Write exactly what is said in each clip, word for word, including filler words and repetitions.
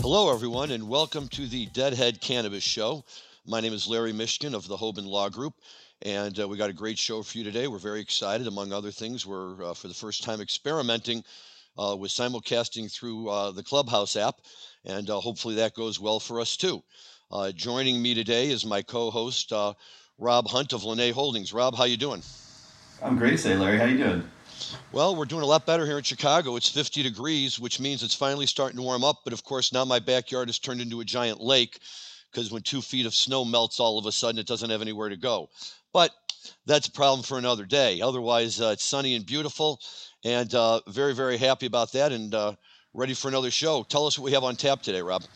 Hello, everyone, and welcome to the Deadhead Cannabis Show. My name is Larry Mishkin of the Hoban Law Group, and uh, we got a great show for you today. We're very excited. Among other things, we're uh, for the first time experimenting uh, with simulcasting through uh, the Clubhouse app, and uh, hopefully that goes well for us too. Uh, joining me today is my co-host uh, Rob Hunt of Lene Holdings. Rob, how you doing? I'm great today, Larry. How you doing? Well, we're doing a lot better here in Chicago. It's fifty degrees, which means it's finally starting to warm up. But of course, now my backyard has turned into a giant lake because when two feet of snow melts all of a sudden, it doesn't have anywhere to go. But that's a problem for another day. Otherwise, uh, it's sunny and beautiful, and uh, very, very happy about that and uh, ready for another show. Tell us what we have on tap today, Rob.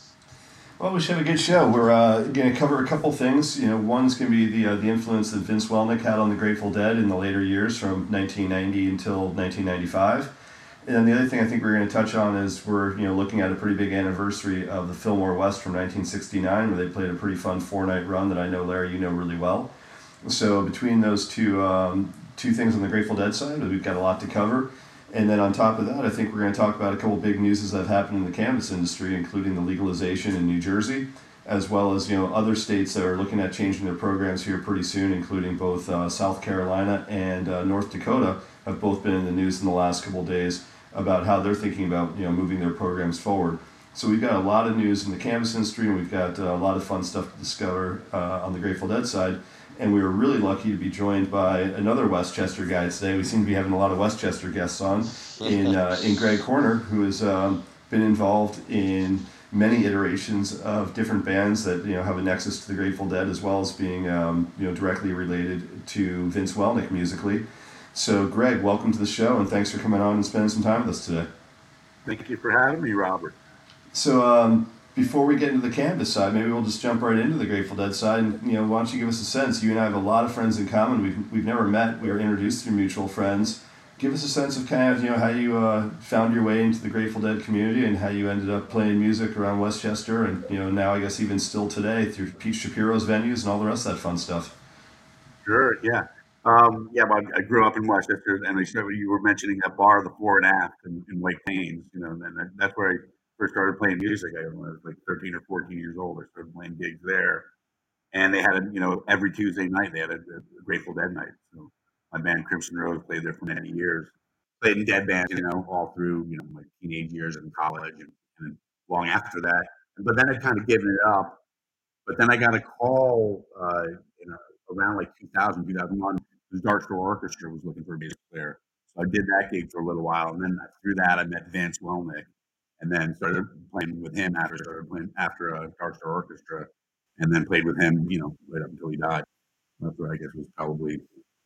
Well, we should have a good show. We're uh, going to cover a couple things. You know, one's going to be the uh, the influence that Vince Welnick had on the Grateful Dead in the later years, from nineteen ninety until nineteen ninety-five. And then the other thing I think we're going to touch on is we're you know looking at a pretty big anniversary of the Fillmore West from nineteen sixty-nine, where they played a pretty fun four night run that I know, Larry, you know really well. So between those two um, two things on the Grateful Dead side, we've got a lot to cover. And then on top of that, I think we're going to talk about a couple big newses that have happened in the cannabis industry, including the legalization in New Jersey, as well as you know other states that are looking at changing their programs here pretty soon, including both uh, South Carolina and uh, North Dakota have both been in the news in the last couple of days about how they're thinking about you know moving their programs forward. So we've got a lot of news in the cannabis industry, and we've got uh, a lot of fun stuff to discover uh, on the Grateful Dead side. And we were really lucky to be joined by another Westchester guy today. We seem to be having a lot of Westchester guests on, in uh, in Greg Corner, who has um, been involved in many iterations of different bands that you know have a nexus to the Grateful Dead, as well as being um, you know directly related to Vince Welnick musically. So, Greg, welcome to the show, and thanks for coming on and spending some time with us today. Thank you for having me, Robert. So, um, before we get into the cannabis side, maybe we'll just jump right into the Grateful Dead side. And you know, why don't you give us a sense? You and I have a lot of friends in common. We've we've never met. We were introduced through mutual friends. Give us a sense of kind of you know how you uh, found your way into the Grateful Dead community and how you ended up playing music around Westchester, and you know now I guess even still today through Pete Shapiro's venues and all the rest of that fun stuff. Sure, yeah. Um, yeah, well, I grew up in Westchester, and I said you were mentioning that bar, the Fore and Aft in, in White Plains, you know, and that, that's where I first started playing music. I when I was like thirteen or fourteen years old. I started playing gigs there, and they had a, you know, every Tuesday night they had a, a Grateful Dead night. So my band Crimson Rose played there for many years. Played in dead bands, you know, all through, you know, my teenage years in college and, and long after that. But then I kind of given it up. But then I got a call, uh, you know, around like two thousand, two thousand one. The Dark Shore Orchestra was looking for a bass player. So I did that gig for a little while. And then through that, I met Vance Welnick and then started playing with him after started playing after a Dark Shore Orchestra, and then played with him, you know, right up until he died. That's what I guess was probably.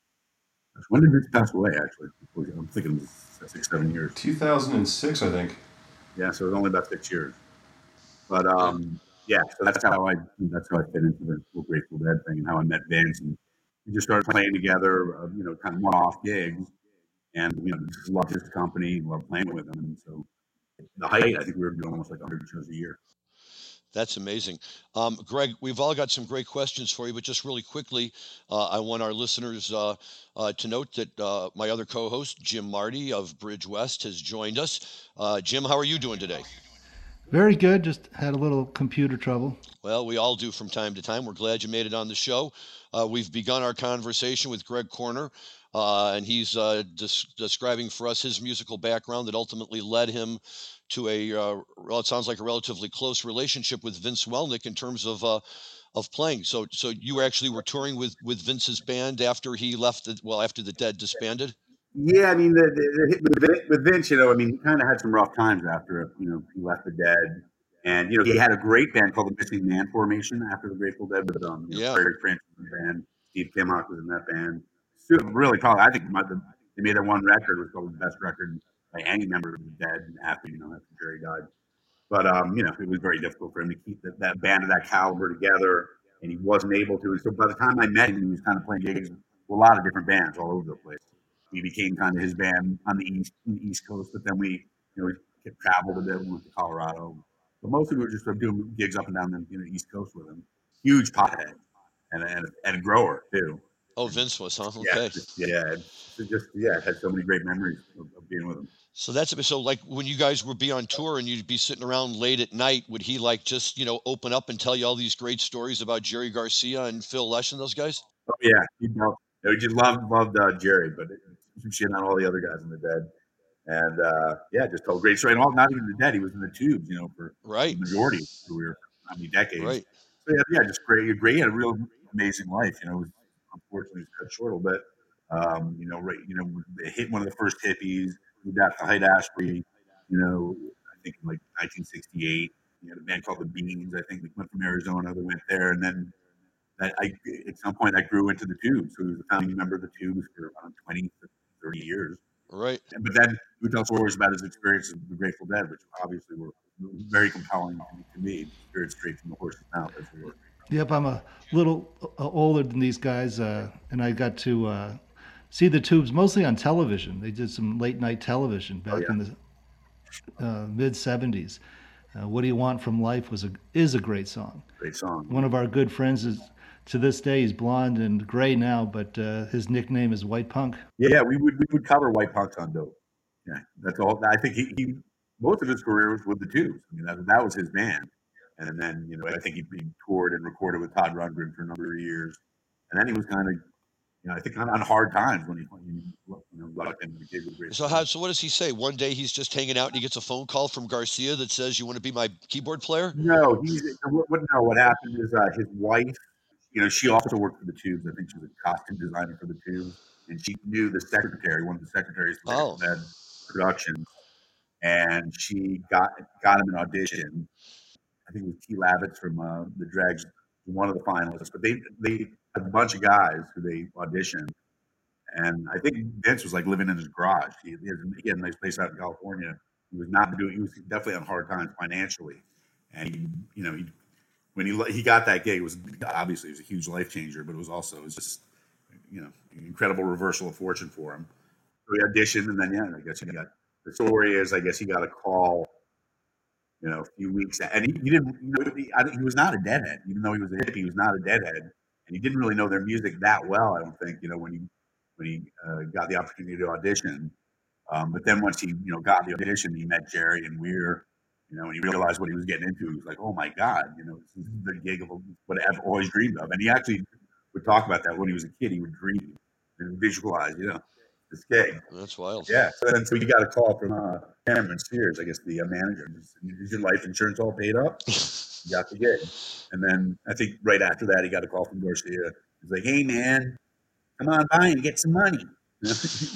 When did Vince pass away, actually? I'm thinking six, seven years. two thousand six, I think. Yeah, so it was only about six years. But um, yeah, so that's how I that's how I fit into the whole Grateful Dead thing and how I met Vince, and we just started playing together, uh, you know, kind of one-off gigs, and you know, just loved his company, loved playing with him, and so the height, I think we were doing almost like one hundred shows a year. That's amazing. Um, Greg, we've all got some great questions for you, but just really quickly, uh, I want our listeners uh, uh, to note that uh, my other co host, Jim Marty of Bridge West, has joined us. Uh, Jim, how are you doing today? Very good. Just had a little computer trouble. Well, we all do from time to time. We're glad you made it on the show. Uh, we've begun our conversation with Greg Corner, uh, and he's uh, des- describing for us his musical background that ultimately led him to a, uh, well, it sounds like a relatively close relationship with Vince Welnick in terms of uh, of playing. So, so you actually were touring with with Vince's band after he left. The, well, after the Dead disbanded. Yeah, I mean, the, the, the, with Vince, you know, I mean, he kind of had some rough times after, you know, he left the Dead. And, you know, he had a great band called the Missing Man Formation after the Grateful Dead with um, you know, Yeah. Freddie Francis band. Steve Kimhock was in that band. So really, probably, I think my, the, they made that one record was probably the best record by any member of the Dead after, you know, after Jerry died. But, um, you know, it was very difficult for him to keep the, that band of that caliber together, and he wasn't able to. And so by the time I met him, he was kind of playing gigs with a lot of different bands all over the place. We became kind of his band on the east, on the East Coast, but then we, you know, we traveled a bit. We went to Colorado, but mostly we were just doing gigs up and down the you know, East Coast with him. Huge pothead and and, and a grower too. Oh, Vince was, huh? Yeah, Okay. just, yeah, it just yeah, I had so many great memories of, of being with him. So that's so like when you guys would be on tour and you'd be sitting around late at night, would he like just, you know, open up and tell you all these great stories about Jerry Garcia and Phil Lesh and those guys? Oh yeah, he loved, you know, he just loved loved uh, Jerry, but he shit on all the other guys in the Dead, and uh, yeah, just told great story. And all, not even the Dead, he was in the Tubes, you know, for the Right. majority of his career, how many decades. Right. So yeah, yeah, just great, great, he had a real amazing life. You know, it was, unfortunately, it was cut short a little bit. Um, you know, right, you know, they hit one of the first hippies, moved out to Hyde Ashbury. You know, I think in like nineteen sixty-eight. He had a band called the Beans. I think they went from Arizona. They went there, and then that I at some point I grew into the Tubes. So he was a founding member of the Tubes for around twenty, thirty years. Right. And, but then he would tell stories about his experiences with the Grateful Dead, which obviously were very compelling to me. Spirit straight from the horse's mouth, as it were. Yep, I'm a little uh, older than these guys, uh, and I got to uh, see the Tubes mostly on television. They did some late night television back Oh, yeah. in the uh, mid seventies. Uh, "What Do You Want from Life" was a is a great song. Great song. One of our good friends is to this day he's blonde and gray now, but uh, his nickname is White Punk. Yeah, we would we would cover White Punks on Dope. Yeah, that's all. I think he, he most of his career was with the Tubes. I mean, that, that was his band. And then, you know, I think he, he toured and recorded with Todd Rundgren for a number of years. And then he was kind of, you know, I think on, on hard times when he, when he you know, lucked into the gig with great. So how so what does he say? One day he's just hanging out and he gets a phone call from Garcia that says, "You want to be my keyboard player?" No, he's what, what no. What happened is uh, his wife, you know, she also worked for the Tubes. I think she was a costume designer for the Tubes, and she knew the secretary, one of the secretaries for Oh. that production, and she got got him an audition. I think it was T. Lavitz from uh, the Dregs, one of the finalists. But they they had a bunch of guys who they auditioned, and I think Vince was like living in his garage. He, he, had, he had a nice place out in California. He was not doing. He was definitely on hard times financially, and he, you know, he when he he got that gig, it was obviously it was a huge life changer, but it was also it was just you know an incredible reversal of fortune for him. So he auditioned, and then yeah, I guess he got the story is I guess he got a call. You know, a few weeks, and he, he didn't. You know, he, I, he was not a Deadhead, even though he was a hippie. He was not a Deadhead, and he didn't really know their music that well. I don't think. You know, when he when he uh, got the opportunity to audition, um, but then once he you know got the audition, he met Jerry and Weir. You know, and he realized what he was getting into. He was like, "Oh my God!" You know, this is the gig of what I've always dreamed of. And he actually would talk about that when he was a kid. He would dream and visualize. You know. This gig. That's wild. Yeah. So then so he got a call from uh, Cameron Sears, I guess the uh, manager. Is your life insurance all paid up? He got the gig. And then I think right after that, he got a call from Garcia. He's like, "Hey, man, come on by and get some money." And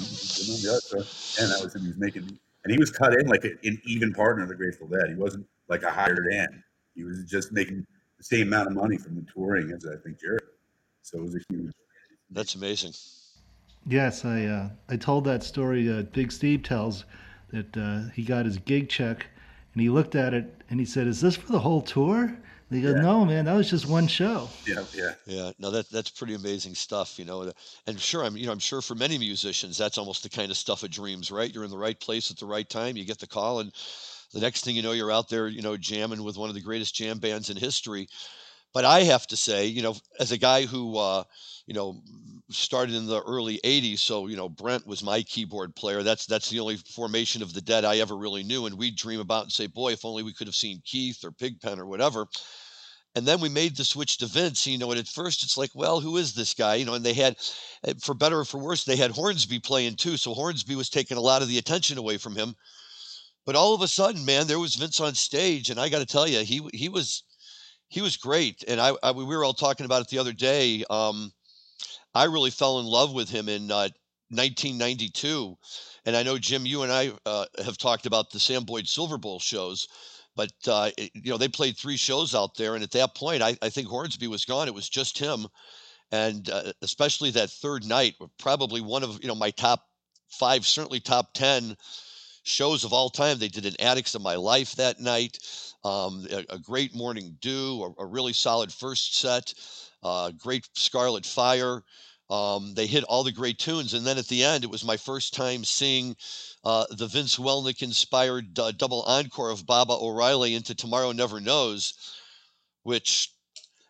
that was him. He was making, and he was cut in like an even partner of the Grateful Dead. He wasn't like a hired in. He was just making the same amount of money from the touring as I think Jerry. So it was a huge. That's amazing. Yes, I uh, I told that story. Uh, Big Steve tells that uh, he got his gig check, and he looked at it and he said, "Is this for the whole tour?" And he goes, Yeah. "No, man, that was just one show." Yeah, yeah. Yeah, no, that that's pretty amazing stuff, you know. And sure, I'm you know I'm sure for many musicians that's almost the kind of stuff of dreams, right? You're in the right place at the right time. You get the call, and the next thing you know, you're out there, you know, jamming with one of the greatest jam bands in history. But I have to say, you know, as a guy who, uh, you know, started in the early eighties, so, you know, Brent was my keyboard player. That's that's the only formation of the Dead I ever really knew. And we'd dream about and say, boy, if only we could have seen Keith or Pigpen or whatever. And then we made the switch to Vince, you know, and at first it's like, well, who is this guy? You know, and they had, eh, for better or for worse, they had Hornsby playing too. So Hornsby was taking a lot of the attention away from him. But all of a sudden, man, there was Vince on stage. And I got to tell you, he he was he was great. And I, I we were all talking about it the other day. Um, I really fell in love with him in uh, nineteen ninety-two. And I know, Jim, you and I uh, have talked about the Sam Boyd Silver Bowl shows, but, uh, it, you know, they played three shows out there. And at that point, I, I think Hornsby was gone. It was just him. And uh, especially that third night, probably one of, you know, my top five, certainly top ten shows of all time. They did an Addicts of My Life that night, um, a, a great Morning Dew, a, a really solid first set, uh, great Scarlet Fire. Um, they hit all the great tunes. And then at the end, it was my first time seeing uh, the Vince Welnick inspired uh, double encore of Baba O'Reilly into Tomorrow Never Knows, which,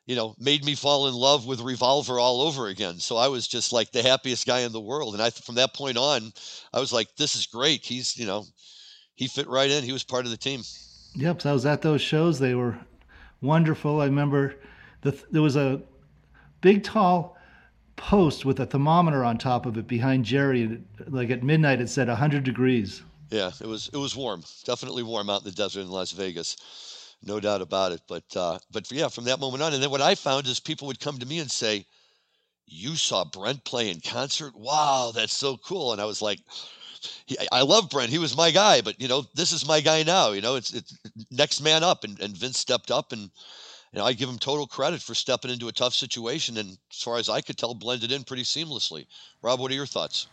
you know, made me fall in love with Revolver all over again. So I was just like the happiest guy in the world. And I, from that point on, I was like, this is great. He's, you know, he fit right in. He was part of the team. Yep, so I was at those shows. They were wonderful. I remember the, there was a big, tall post with a thermometer on top of it behind Jerry. And it, like at midnight, it said one hundred degrees. Yeah, it was it was warm, definitely warm out in the desert in Las Vegas, no doubt about it. But uh, but yeah, from that moment on, and then what I found is people would come to me and say, "You saw Brent play in concert? Wow, that's so cool!" And I was like, he, "I love Brent. He was my guy, but you know, this is my guy now. You know, it's it's next man up." And, and Vince stepped up, and you know, I give him total credit for stepping into a tough situation, and as far as I could tell, blended in pretty seamlessly. Rob, what are your thoughts?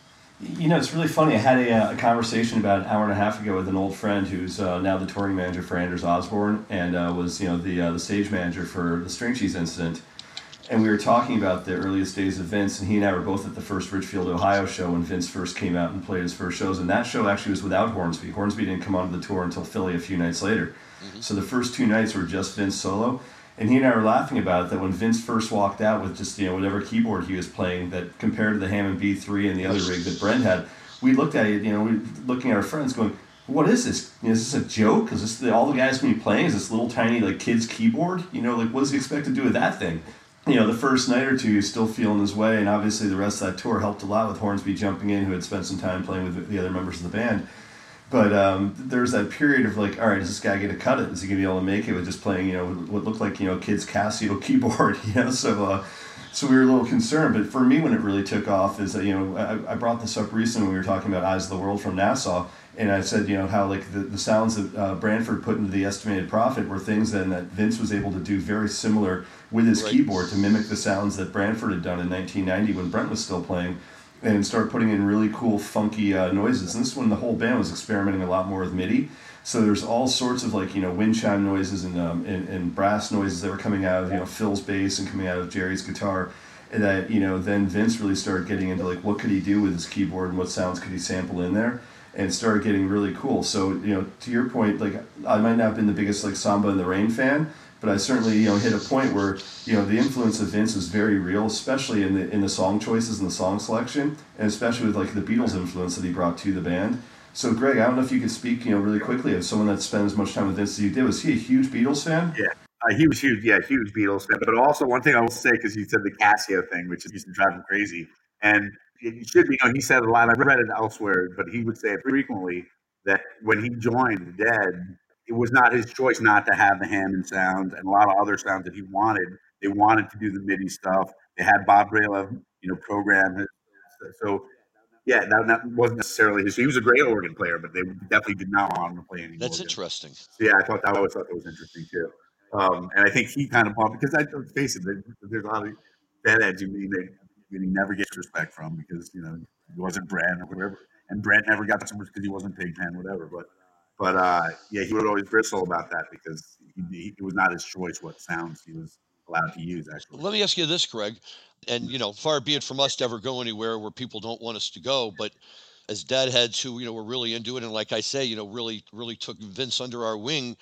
You know, it's really funny. I had a, uh, a conversation about an hour and a half ago with an old friend who's uh, now the touring manager for Anders Osborne and uh, was, you know, the uh, the stage manager for the String Cheese incident. And we were talking about the earliest days of Vince, and he and I were both at the first Richfield, Ohio show when Vince first came out and played his first shows. And that show actually was without Hornsby. Hornsby didn't come onto the tour until Philly a few nights later. Mm-hmm. So the first two nights were just Vince solo. And he and I were laughing about it, that when Vince first walked out with just, you know, whatever keyboard he was playing, that compared to the Hammond B three and the other rig that Brent had, we looked at it, you know, we were looking at our friends going, what is this? You know, is this a joke? Is this the, all the guys going to be playing? Is this little tiny, like, kid's keyboard? You know, like, what does he expect to do with that thing? You know, the first night or two, he's still feeling his way, and obviously the rest of that tour helped a lot with Hornsby jumping in, who had spent some time playing with the other members of the band. But um, there's that period of like, all right, is this guy going to cut it? Is he going to be able to make it with just playing, you know, what looked like, you know, kid's Casio keyboard, you know? So uh, so we were a little concerned. But for me, when it really took off is that, you know, I, I brought this up recently when we were talking about Eyes of the World from Nassau. And I said, you know, how like the, the sounds that uh, Branford put into the Estimated Prophet were things then that Vince was able to do very similar with his right. keyboard to mimic the sounds that Branford had done in nineteen ninety when Brent was still playing, and start putting in really cool, funky uh, noises. And this is when the whole band was experimenting a lot more with MIDI. So there's all sorts of like, you know, wind chime noises and, um, and and brass noises that were coming out of, you know, Phil's bass and coming out of Jerry's guitar. And that, you know, then Vince really started getting into like, what could he do with his keyboard and what sounds could he sample in there? And it started getting really cool. So, you know, to your point, like, I might not have been the biggest like Samba in the Rain fan, but I certainly, you know, hit a point where, you know, the influence of Vince is very real, especially in the in the song choices and the song selection, and especially with like the Beatles influence that he brought to the band. So, Greg, I don't know if you could speak, you know, really quickly of someone that spent as much time with Vince as you did. Was he a huge Beatles fan? Yeah, uh, he was huge. Yeah, huge Beatles fan. But also one thing I will say, because he said the Casio thing, which used to drive him crazy, and it should be, you know, he said it a lot. I've read it elsewhere, but he would say it frequently that when he joined the Dead, it was not his choice not to have the Hammond sound and a lot of other sounds that he wanted. They wanted to do the MIDI stuff. They had Bob Brela, you know, program it. So, yeah, that, that wasn't necessarily his. He was a great organ player, but they definitely did not want him to play any. That's organ. Interesting. So, yeah, I thought that I always thought that was interesting too. Um, and I think he kind of bought, because I face it, there's a lot of deadheads you mean that he never gets respect from because, you know, he wasn't Brent or whatever, and Brent never got so much because he wasn't Pigpen, whatever. But but uh, yeah, he would always bristle about that because he, he, it was not his choice what sounds he was allowed to use. Actually, let me ask you this, Greg, and you know, far be it from us to ever go anywhere where people don't want us to go, but as deadheads who, you know, were really into it, and like I say, you know, really really took Vince under our wing.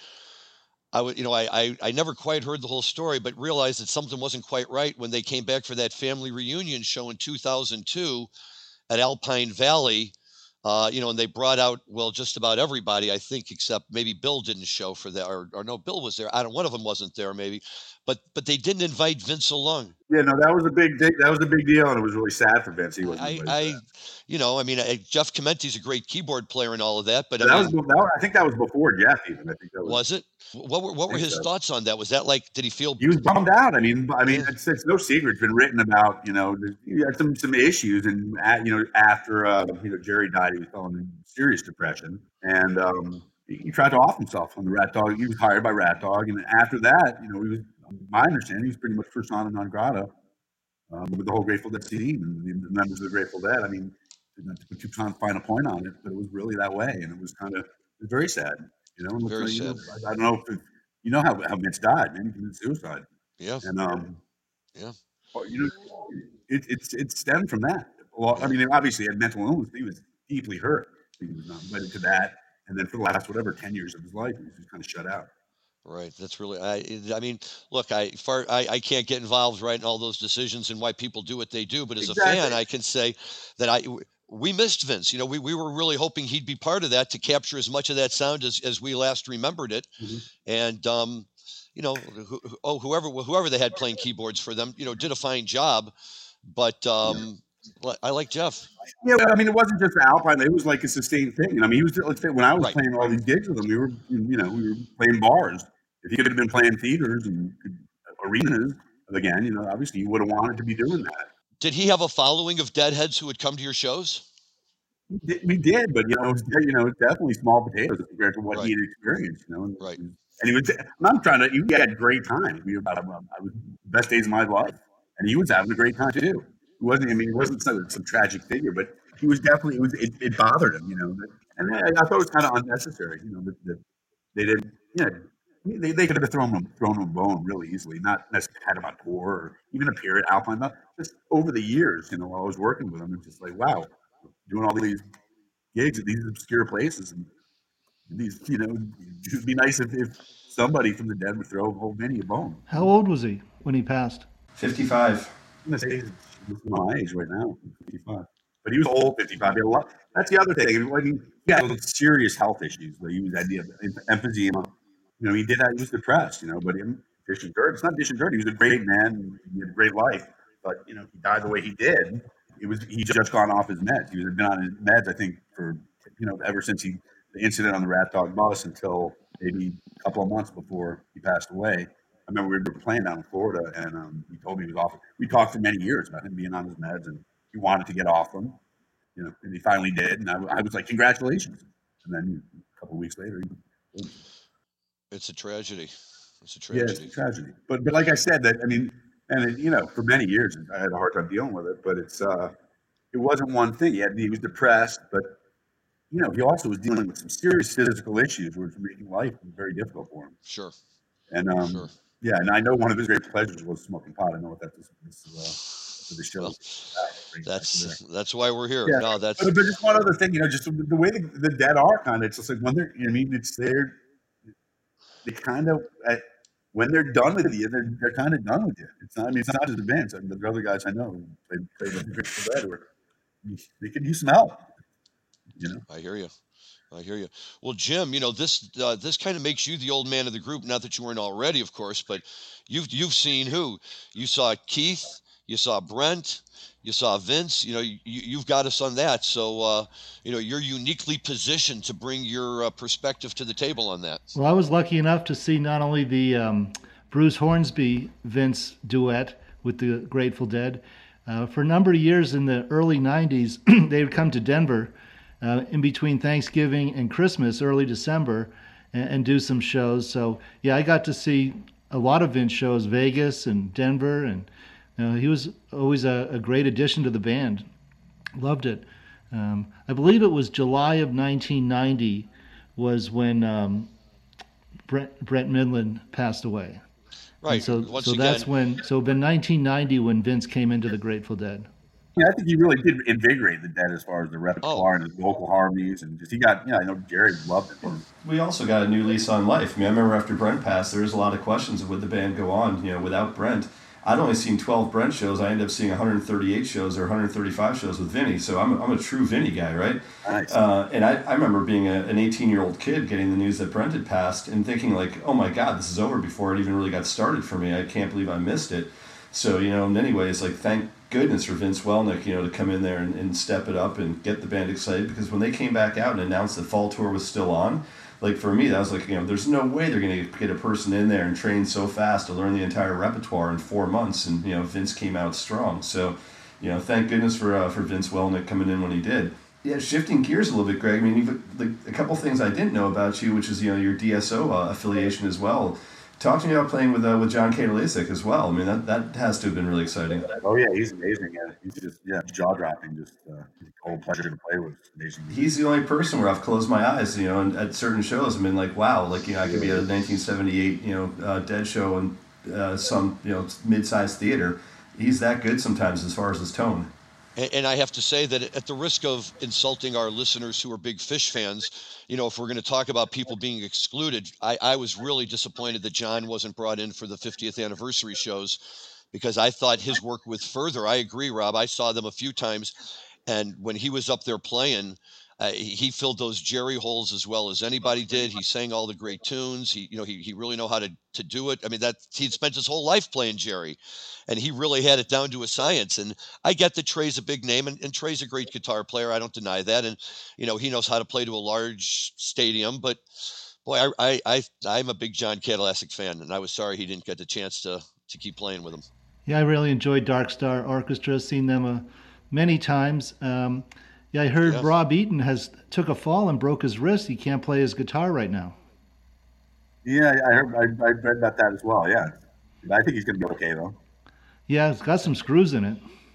I would, you know, I, I I never quite heard the whole story, but realized that something wasn't quite right when they came back for that family reunion show in two thousand two at Alpine Valley. Uh, you know, and they brought out, well, just about everybody, I think, except maybe Bill didn't show for that, or, or no, Bill was there. I don't. One of them wasn't there, maybe, but but they didn't invite Vince along. Yeah, no, that was a big that was a big deal, and it was really sad for Vince. He wasn't. I, I you know, I mean, I, Jeff Clementi's a great keyboard player and all of that, but that I mean, was, that, I think that was before Jeff even. I think that was. Was it? What were what were his so. thoughts on that? Was that like, did he feel? He was bummed out. I mean, I mean, it's, it's no secret. It's been written about. You know, he had some some issues, and at, you know, after uh, you know Jerry died, he was falling in serious depression, and um, he, he tried to off himself on the Rat Dog. He was hired by Rat Dog, and after that, you know, he was. My understanding, he was pretty much persona non grata um, with the whole Grateful Dead scene and the members of the Grateful Dead. I mean, not to put too fine a point on it, but it was really that way, and it was kind of it was very sad. You know, very like, sad. You know, I, I don't know if it, you know how how Vince died, man. He committed suicide. Yeah. And um, yeah. Well, you know, it it's it stemmed from that. Well, I mean, obviously, he had mental illness. He was deeply hurt. He was not invited to that, and then for the last whatever ten years of his life, he was just kind of shut out. Right. That's really. I. I mean, look. I. Far. I. I can't get involved right in all those decisions and why people do what they do. But as a Exactly. fan, I can say that I. We missed Vince. You know, we, we were really hoping he'd be part of that to capture as much of that sound as, as we last remembered it. Mhm. And um, you know, who, who- oh, whoever whoever they had playing keyboards for them, you know, did a fine job. But Yeah. um, li- I like Jeff. Yeah, I mean, it wasn't just Alpine; it was like a sustained thing. And I mean, he was like I said, when I was Right. playing all these gigs with him, we were, you know, we were playing bars. If he could have been playing theaters and arenas again, you know, obviously he would have wanted to be doing that. Did he have a following of deadheads who would come to your shows? We did, we did, but you know, it was, you know, it's definitely small potatoes compared to what Right. he had experienced. You know, and, Right. and he was. And I'm trying to. He had great times. We were about. I was best days of my life, and he was having a great time too. He wasn't. I mean, he wasn't some, some tragic figure, but he was definitely. It was. It, it bothered him, you know. That, and I, I thought it was kind of unnecessary, you know, that, that they didn't. Yeah, they, they could have thrown him thrown him a bone really easily, not necessarily had him on tour or even appear at Alpine. Not just over the years, you know, while I was working with him, it's just like wow, doing all these gigs at these obscure places and these, you know, it'd be nice if, if somebody from the dead would throw old Vinny a bone. How old was he when he passed? fifty-five. I'm gonna say he's my age right now, fifty-five. But he was old, fifty-five. He had a lot. That's the other thing. I mean, he had serious health issues. Like he was had emphysema. You know, he did that. He was depressed. You know, but him, dish and dirt. It's not dish and dirt. He was a great man. He had a great life. But you know, he died the way he did. It was he just gone off his meds. He was been on his meds, I think, for you know, ever since he the incident on the Rat Dog bus until maybe a couple of months before he passed away. I remember we were playing down in Florida, and um, he told me he was off. We talked for many years about him being on his meds, and he wanted to get off them, you know, and he finally did. And I, I was like, congratulations. And then a couple of weeks later, he, It's a tragedy. It's a yeah, it's tragedy. a tragedy. But but like I said, that I mean, and it, you know, for many years I had a hard time dealing with it. But it's uh, it wasn't one thing. He had he was depressed, but you know, he also was dealing with some serious physical issues, which were making life very difficult for him. Sure. And um, Sure. yeah, and I know one of his great pleasures was smoking pot. I know what that this, this uh, for the show. Well, Right back there. that's that's why we're here. Yeah, No, that's but, but just one other thing, you know, just the, the way the, the dead are kind of, it's just like when they're, I mean, it's they're, they kind of, at, when they're done with you, they're, they're kind of done with you. It's not, I mean, it's not just the bands. I mean, the other guys I know who played, played with the Grateful Dead, or they could use some help, you know. I hear you. I hear you. Well, Jim, you know this uh, this kind of makes you the old man of the group. Not that you weren't already, of course, but you've you've seen who? You saw Keith, you saw Brent, you saw Vince. You know, you, you've got us on that. So, uh, you know, you're uniquely positioned to bring your uh, perspective to the table on that. Well, I was lucky enough to see not only the um, Bruce Hornsby Vince duet with the Grateful Dead. Uh, for a number of years in the early nineties, they would come to Denver uh, in between Thanksgiving and Christmas, early December, and, and do some shows. So, yeah, I got to see a lot of Vince shows, Vegas and Denver, and you know, he was always a, a great addition to the band. Loved it. Um, I believe it was July of nineteen ninety was when um, Brent, Brent Midland passed away. Right. And so, Once so again, that's when. So, it'd been nineteen ninety when Vince came into the Grateful Dead. Yeah, I think he really did invigorate the Dead as far as the repertoire Oh. and his vocal harmonies, and just he got, yeah, I know Jerry loved it. We also got a new lease on life. I mean, I remember after Brent passed, there was a lot of questions of would the band go on, you know, without Brent. I'd only seen twelve Brent shows. I ended up seeing one hundred thirty-eight shows or one hundred thirty-five shows with Vinny. So I'm a, I'm a true Vinny guy, right? Nice. Uh, and I, I remember being a, an eighteen-year-old kid getting the news that Brent had passed and thinking like, oh my God, this is over before it even really got started for me. I can't believe I missed it. So, you know, in many ways, like, thank goodness for Vince Welnick, you know, to come in there and, and step it up and get the band excited. Because when they came back out and announced the fall tour was still on, like, for me, that was like, you know, there's no way they're going to get a person in there and train so fast to learn the entire repertoire in four months. And, you know, Vince came out strong. So, you know, thank goodness for uh, for Vince Welnick coming in when he did. Yeah, shifting gears a little bit, Greg. I mean, you've, like, a couple things I didn't know about you, which is, you know, your D S O uh, affiliation as well. Talk to me about playing with uh, with John Kadalisic as well. I mean, that, that has to have been really exciting. Oh yeah, he's amazing. Yeah, he's just yeah jaw dropping. Just uh, a whole pleasure to play with. Amazing. He's the only person where I've closed my eyes, you know, and at certain shows I've been like, wow, like, you know, I could be at a nineteen seventy-eight, you know, uh, Dead show in uh, some, you know, mid-sized theater. He's that good sometimes as far as his tone. And, and I have to say that at the risk of insulting our listeners who are big Fish fans, you know, if we're going to talk about people being excluded, I, I was really disappointed that John wasn't brought in for the fiftieth anniversary shows because I thought his work with Further, I agree, Rob. I saw them a few times. And when he was up there playing, uh, he, he filled those Jerry holes as well as anybody did. He sang all the great tunes. He, you know, he, he really know how to, to do it. I mean, that he'd spent his whole life playing Jerry, and he really had it down to a science. And I get that Trey's a big name, and, and Trey's a great guitar player. I don't deny that. And, you know, he knows how to play to a large stadium. But, boy, I, I, I, I'm a big John Kadalassic fan, and I was sorry he didn't get the chance to, to keep playing with him. Yeah, I really enjoyed Dark Star Orchestra. Seen them uh, many times. Um, yeah, I heard Yeah. Rob Eaton has took a fall and broke his wrist. He can't play his guitar right now. Yeah, I heard. I, I read about that as well. Yeah, I think he's going to be okay though. Yeah, it's got some screws in it.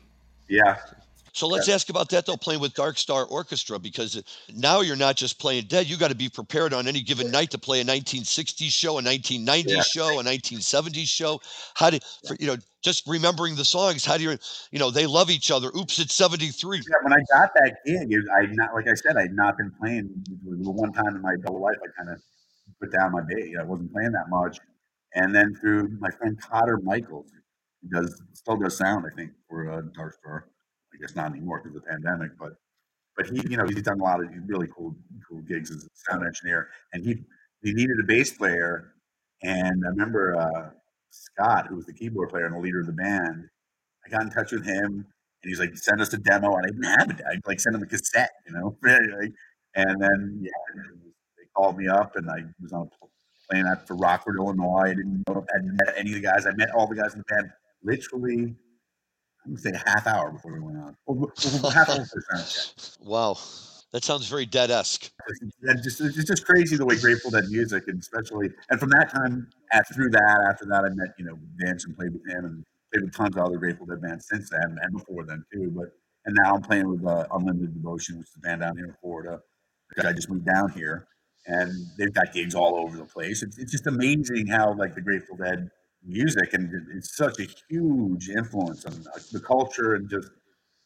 Yeah, So let's ask about that, though, playing with Dark Star Orchestra, because now you're not just playing Dead. You got to be prepared on any given night to play a nineteen sixties show, a nineteen nineties Yeah. show, a nineteen seventies show. How do for, you know? Just remembering the songs. How do you, you know, They Love Each Other. Oops, it's seventy-three. yeah. When I got that gig, it, I not like I said, I'd not been playing. The one time in my adult life, I kind of put down my bass. I wasn't playing that much, and then through my friend Cotter Michaels, who does still does sound, I think, for uh, Dark Star. I guess not anymore because of the pandemic, but but he, you know, he's done a lot of really cool cool gigs as a sound engineer, and he he needed a bass player, and I remember uh, Scott, who was the keyboard player and the leader of the band. I got in touch with him, and he's like, "Send us a demo," and I didn't have it. I like sent him a cassette, you know, like, and then yeah, they called me up, and I was on playing that for Rockford, Illinois. I didn't know I hadn't met any of the guys. I met all the guys in the band literally. I'm gonna say a half hour before we went on. Well, half hour before the sound check. Wow, that sounds very Dead-esque. And just it's just crazy the way Grateful Dead music, and especially and from that time after through that after that I met you know Vince and played with him and played with tons of other Grateful Dead bands since then and before then too. But and now I'm playing with uh, Unlimited Devotion, which is a band down here in Florida. I just moved down here, and they've got gigs all over the place. It's, it's just amazing how like the Grateful Dead music and it's such a huge influence on the culture and just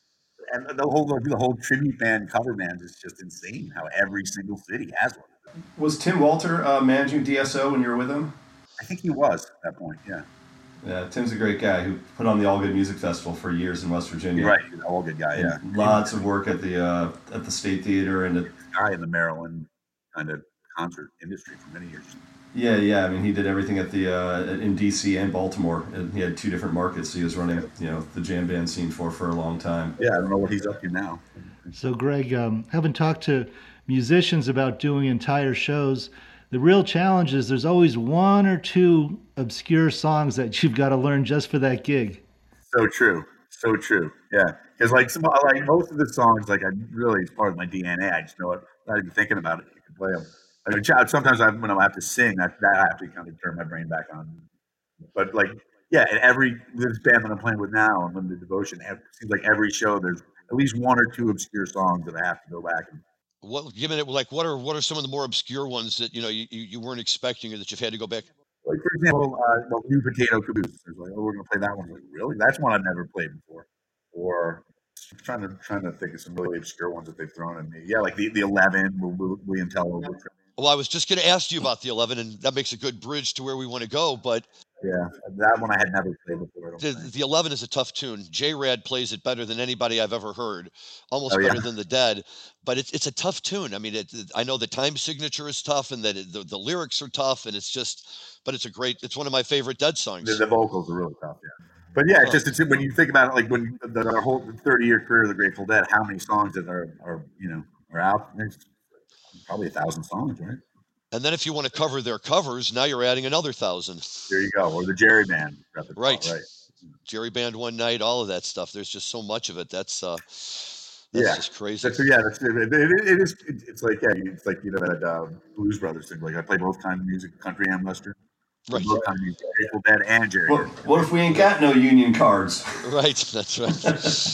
and the whole the whole tribute band cover band is just insane how every single city has one. Was Tim Walter uh, managing D S O when you were with him? I think he was at that point. Yeah, Yeah, Tim's a great guy who put on the All Good Music Festival for years in West Virginia. right. He's an all good guy. Yeah, And lots of work at the uh, at the State Theater and at, guy in the Maryland kind of concert industry for many years. yeah, yeah. I mean, he did everything at the uh, in D C and Baltimore, and he had two different markets. He was running, you know, the jam band scene for for a long time. Yeah, I don't know what he's up to now. So, Greg, um, having talked to musicians about doing entire shows, the real challenge is there's always one or two obscure songs that you've got to learn just for that gig. So true. So true. Yeah. Because like some like most of the songs, like I really it's part of my D N A. I just know it. Not even thinking about it. You can play them. I mean, sometimes I, when I have to sing, that, that I have to kind of turn my brain back on. But like, yeah, and every this band that I'm playing with now, Unlimited Devotion, it seems like every show there's at least one or two obscure songs that I have to go back and. What, given it, like, what are what are some of the more obscure ones that you know you, you you weren't expecting or that you've had to go back? Like for example, uh, well, New Potato Caboose. There's like, oh, we're gonna play that one. Like, really? That's one I've never played before. Or I'm trying to trying to think of some really obscure ones that they've thrown at me. Yeah, like the the Eleven, William Tell. Well, I was just going to ask you about the eleven, and that makes a good bridge to where we want to go. But yeah, that one I had never played before. the, the eleven is a tough tune. J-Rad plays it better than anybody I've ever heard, almost oh, yeah. better than the Dead. But it's it's a tough tune. I mean, it, I know the time signature is tough, and that it, the the lyrics are tough, and it's just, but it's a great. It's one of my favorite Dead songs. The, the vocals are really tough. Yeah. But yeah, it's just it's, when you think about it, like when the, the whole thirty-year career of the Grateful Dead, how many songs that are, are you know are out? There's probably a thousand songs, right? And then if you want to cover their covers, now you're adding another thousand. There you go, or the Jerry Band, right? Right. Jerry Band One Night, all of that stuff. There's just so much of it. That's uh, that's yeah. just crazy. That's, yeah, that's, it, it, it is. It, it's like yeah, it's like you know that uh, Blues Brothers thing. Like I play both kinds of music, country and western. Right. Both kinds of music, Grateful Dead and Jerry. What, what if we ain't got no union cards? Right. That's right.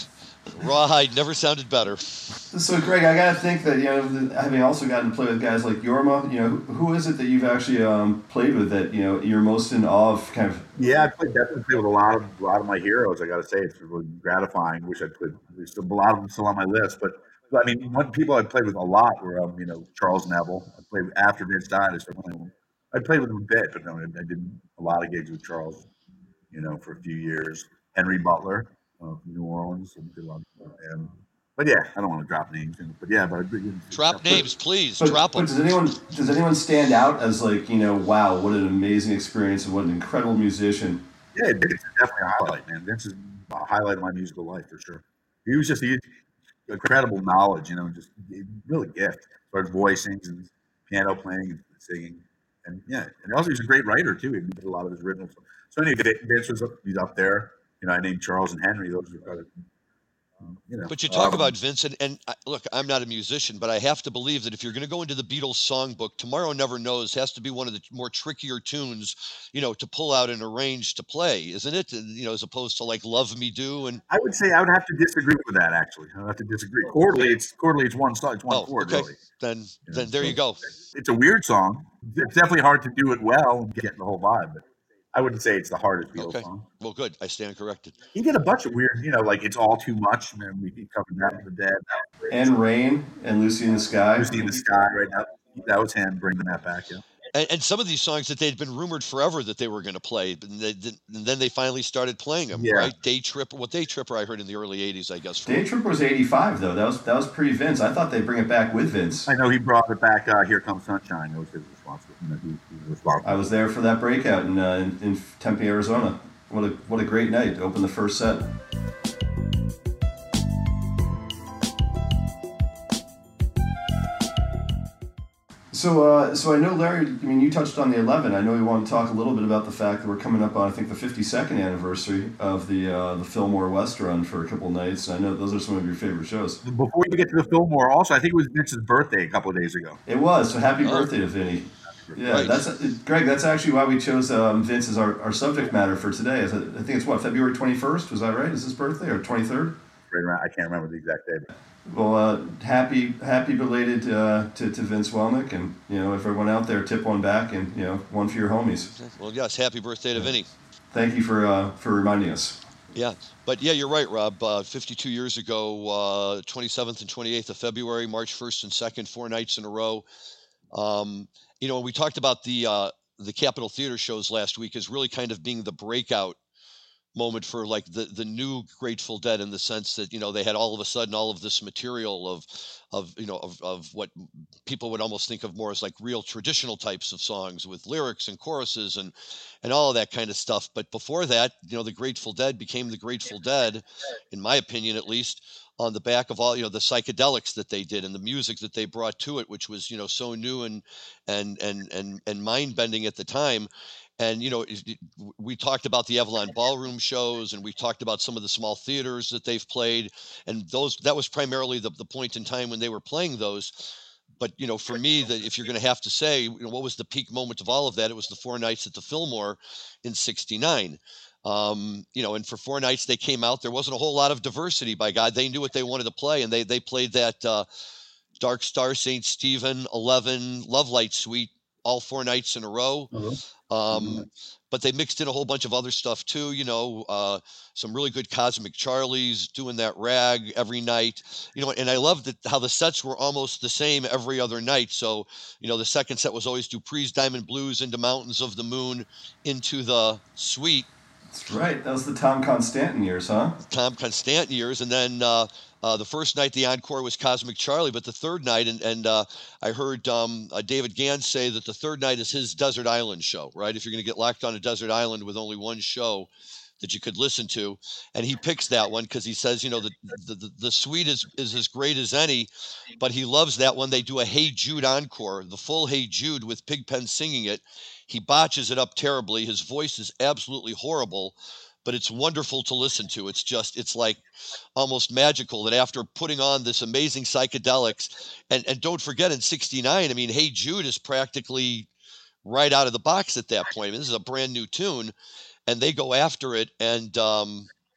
Rawhide never sounded better. So, Greg, I gotta think that you know, having also gotten to play with guys like Yorma, you know, who, who is it that you've actually um, played with that you know you're most in awe of? Kind of. Yeah, I played definitely played with a lot of a lot of my heroes. I got to say, it's really gratifying. Wish I played. There's a lot of them still on my list, but I mean, one people I played with a lot were, um, you know, Charles Neville. I played after Vince died. I started playing with him. I played with him a bit, but no, I did a lot of gigs with Charles, you know, for a few years. Henry Butler uh, from New Orleans, and did a lot of, and but yeah, I don't want to drop names, but yeah, but I did. Drop names, please. But, drop but them. does anyone does anyone stand out as like you know, wow, what an amazing experience and what an incredible musician? Yeah, Vince is definitely a highlight, man. Vince is a highlight of my musical life for sure. He was just he, incredible knowledge, you know, just really gift as far as voicing and piano playing and singing, and yeah, and also he's a great writer too. He did a lot of his original stuff. So anyway, Vince was up, he's up there. You know, I named Charles and Henry. Those are kind of, you know. But you talk um, about Vincent, and I, look, I'm not a musician, but I have to believe that if you're going to go into the Beatles songbook, Tomorrow Never Knows has to be one of the more trickier tunes, you know, to pull out and arrange to play, isn't it? And, you know, as opposed to like Love Me Do and. I would say I would have to disagree with that. Actually, I would have to disagree. Quarterly, it's quarterly. It's one song. It's one Oh, chord, okay. really. Then, You know, then there so you go. It's a weird song. It's definitely hard to do it well and get the whole vibe. But I wouldn't say it's the hardest Beatles Okay. song. Well, good. I stand corrected. He did a bunch of weird, you know, like It's All Too Much. Man, we he covered that with the Dead. That was great. And Rain and Lucy in the Sky. Lucy in the Sky, right now. That was him bringing that back. Yeah. And, and some of these songs that they'd been rumored forever that they were going to play, but they, and then they finally started playing them, Yeah. right? Day Tripper. Well, Day Tripper I heard in the early eighties, I guess. Day Tripper was eighty-five though. That was that was pre Vince. I thought they'd bring it back with Vince. I know he brought it back. Uh, Here Comes Sunshine. That was his responsibility. You know, he, he was responsible. I was there for that breakout in, uh, in in Tempe, Arizona. What a what a great night to open the first set. So, uh, so I know Larry. I mean, you touched on the eleven. I know we want to talk a little bit about the fact that we're coming up on, I think, the fifty-second anniversary of the uh, the Fillmore West run for a couple of nights. I know those are some of your favorite shows. Before we get to the Fillmore, also, I think it was Vince's birthday a couple of days ago. It was. So happy Oh. birthday to Vinny. Yeah, Right. that's Greg. That's actually why we chose um, Vince as our, our subject matter for today. Is it, I think it's what, February twenty-first. Was that right? Is his birthday or twenty-third? Right around, I can't remember the exact day. But Well, uh, happy happy belated uh, to to Vince Welnick, and you know, if everyone out there, tip one back, and you know, one for your homies. Well, yes, happy birthday to Vinny. Thank you for uh, for reminding us. Yeah, but yeah, you're right, Rob. Uh, fifty-two years ago, uh, twenty-seventh and twenty-eighth of February, March first and second, four nights in a row. Um, you know, we talked about the uh, the Capitol Theater shows last week as really kind of being the breakout moment for like the the new Grateful Dead, in the sense that, you know, they had all of a sudden all of this material of of you know of, of what people would almost think of more as like real traditional types of songs with lyrics and choruses and and all of that kind of stuff. But before that, you know, the Grateful Dead became the Grateful Dead, in my opinion at least, on the back of all, you know, the psychedelics that they did and the music that they brought to it, which was, you know, so new and and and and and mind bending at the time. And, you know, it- it- we talked about the Avalon Ballroom shows, and we talked about some of the small theaters that they've played, and those that was primarily the, the point in time when they were playing those. But, you know, for me, that if you're going to have to say, you know, what was the peak moment of all of that, it was the four nights at the Fillmore in sixty-nine. Um, you know, and for four nights they came out. There wasn't a whole lot of diversity, by God. They knew what they wanted to play, and they they played that uh, Dark Star, Saint Stephen, eleven, Love Light Suite all four nights in a row. Um, but they mixed in a whole bunch of other stuff too, you know, uh, some really good Cosmic Charlies, doing that rag every night, you know, and I loved that how the sets were almost the same every other night. So, you know, the second set was always Dupree's Diamond Blues into Mountains of the Moon into the Suite, That's right. That was the Tom Constantin years, huh? Tom Constant years. And then uh, uh, the first night, the encore was Cosmic Charlie, but the third night, and, and uh, I heard um, uh, David Gans say that the third night is his Desert Island show, right? If you're going to get locked on a desert island with only one show that you could listen to, and he picks that one because he says, you know, the, the the the suite is is as great as any, but he loves that when they do a Hey Jude encore, the full Hey Jude with Pigpen singing it. He botches it up terribly. His voice is absolutely horrible, but it's wonderful to listen to. It's just, it's like almost magical that after putting on this amazing psychedelics, and, and don't forget in sixty-nine, I mean, Hey Jude is practically right out of the box at that point. I mean, this is a brand new tune, and they go after it. And, um,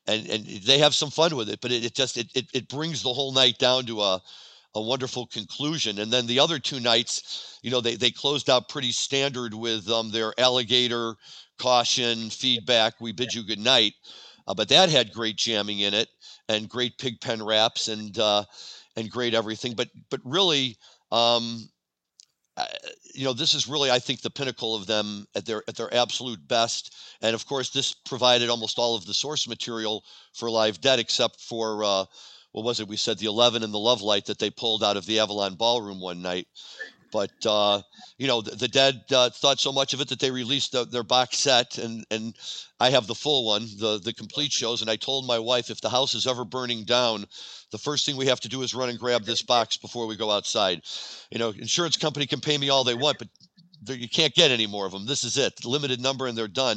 and and they have some fun with it, but it, it just it, it it brings the whole night down to a a wonderful conclusion. And then the other two nights, you know, they they closed out pretty standard with um their alligator caution feedback. We bid you good night, uh, but that had great jamming in it and great pig pen raps and uh, and great everything. But but really. Um, uh, you know, this is really, I think, the pinnacle of them at their at their absolute best. And of course, this provided almost all of the source material for Live Dead, except for uh, what was it? We said the eleven and the Love Light that they pulled out of the Avalon Ballroom one night. But uh, you know, the, the Dead uh, thought so much of it that they released the, their box set, and and I have the full one, the the complete shows. And I told my wife, if the house is ever burning down, the first thing we have to do is run and grab this box before we go outside. You know, insurance company can pay me all they want, but you can't get any more of them. This is it, limited number, and they're done.